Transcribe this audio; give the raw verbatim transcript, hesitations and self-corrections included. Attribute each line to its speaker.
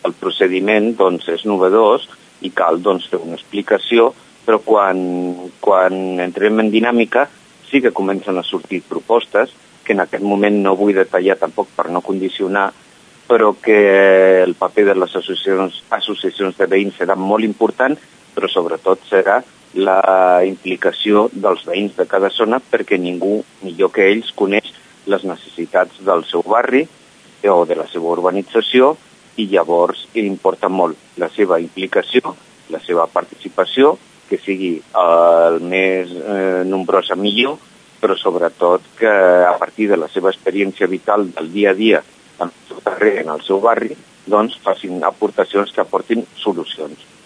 Speaker 1: el procediment doncs, és novedós i cal doncs, fer una explicació, però quan, quan entrem en dinàmica sí que comencen a sortir propostes, que en aquest moment no vull detallar tampoc per no condicionar, però que el paper de les associacions, associacions de veïns serà molt important, però sobretot serà la implicació dels veïns de cada zona perquè ningú millor que ells coneix les necessitats del seu barri o de la seva urbanització i llavors importa molt la seva implicació, la seva participació, que sigui el més eh, nombrosa millor, però sobretot que a partir de la seva experiència vital del dia a dia en el seu carrer, en el seu barri, doncs facin aportacions que aportin solucions.